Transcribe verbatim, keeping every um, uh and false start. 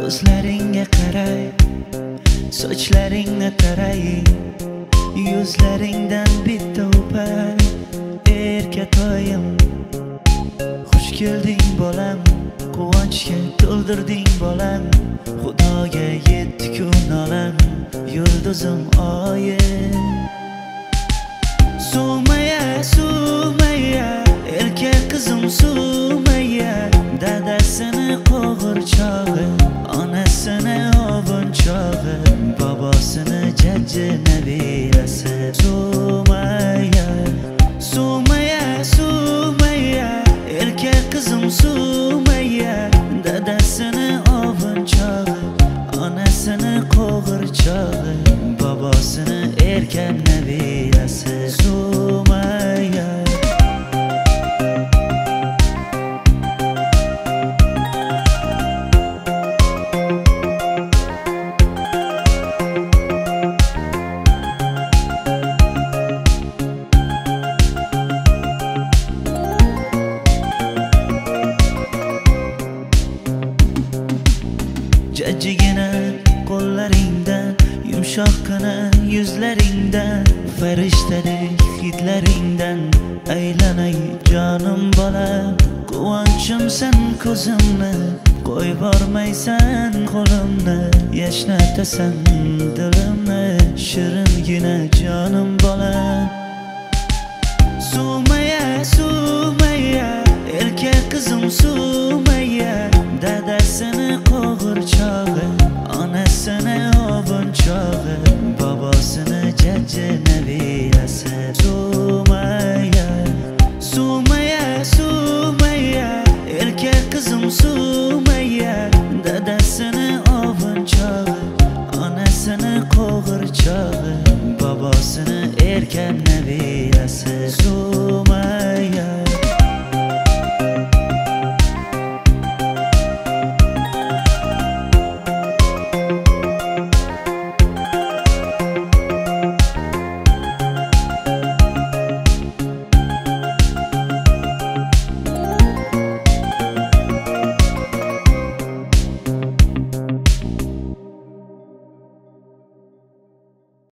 Ko'zlaringga qaray, sochlaringni taray, yuzlaringdan bitta o'pay. Erkatoyim, xush kelding bolam, quvonchga to'ldirding bolam. Xudoga yetti kun olam, yulduzim oyim. Sumaya, Sumaya, erkak qizim Sumaya, dadasini qo'g'irchog'i, onasini ovunchog'i, bobosini jajji nabirasi. Sumaya, Sumaya, Sumaya, erkak qizim Sumaya, dadasini ovunchog'i, onasini qo'g'irchog'i, bobosini erkak nabirasi. Sumaya, jajjigina qo'llaringdan, yumshoqqina yuzlaringdan, farishtadek hidlaringdan aylanay jonim bola. Quvonchimsan ko'zimni, qo'yib bormaysan qo'limni, yashnatasan dilimni, shiringina jonim bola. Sumaya, Sumaya, erkak qizim Sumaya, dadasini qo'g'irchog'i, onasini ovunchog'i, bobosini jajji nabirasi. Sumaya, Sumaya, Sumaya, erkak qizim Sumaya, dadasini ovunchog'i, onasini qo'g'irchog'i, bobosini erkak nabirasi.